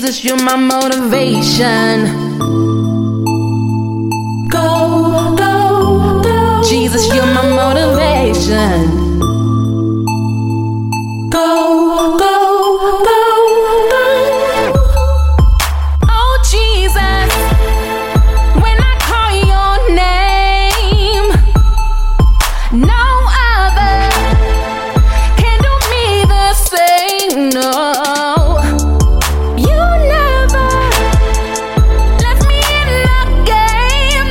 Jesus, you're my motivation. Go, go, go. Jesus, you're my motivation. Go, go, go, go. Oh, Jesus, when I call your name, no other can do me the same, no. You never left me in the game,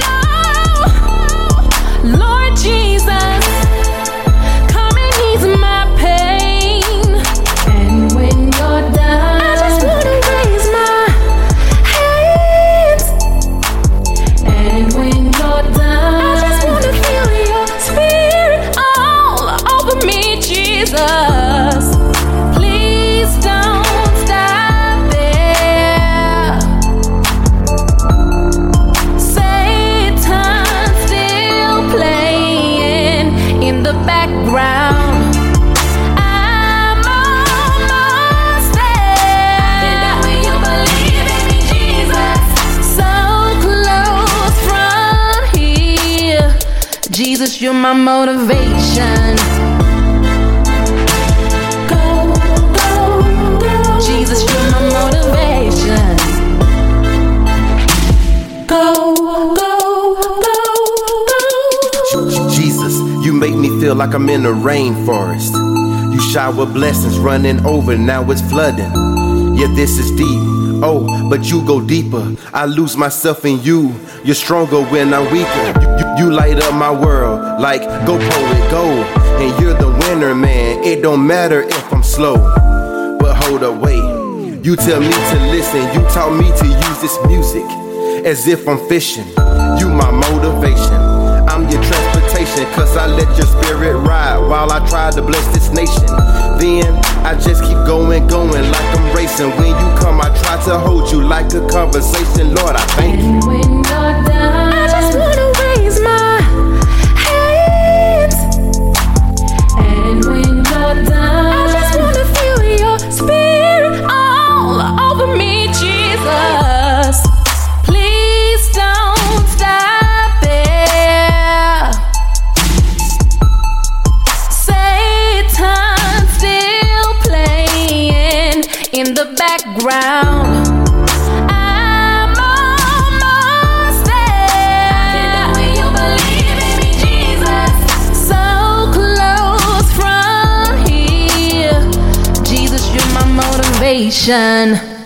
no. Lord Jesus, come and ease my pain. And when you're done, I just wanna raise my hands. And when you're done, I just wanna feel your spirit all over me, Jesus. Please don't stop there. Satan's still playing in the background. I'm almost there. Will you believe in me, Jesus? So close from here. Jesus, you're my motivation. Go, go, go. Jesus, you're my motivation. Go, go, go, go. Jesus, you make me feel like I'm in a rainforest. You shower blessings running over, now it's flooding. Yeah, this is deep. Oh, but you go deeper. I lose myself in you. You're stronger when I'm weaker. You light up my world like go poet, go. And you're the winner, man. It don't matter if I'm slow. But hold up, wait. You tell me to listen. You taught me to use this music as if I'm fishing. You my motivation. I'm your transportation, cause I let your spirit ride while I try to bless this nation. Then I just keep going like I'm racing. When you come, I try to hold you like a conversation. Lord, I thank you. And when you're done, I just wanna raise my hands. And when you're done, I just wanna feel your spirit all over me, Jesus. Please don't stop there. Satan's still playing in the background. I'm almost there. Will you believe in me, Jesus? So close from here. Jesus, you're my motivation.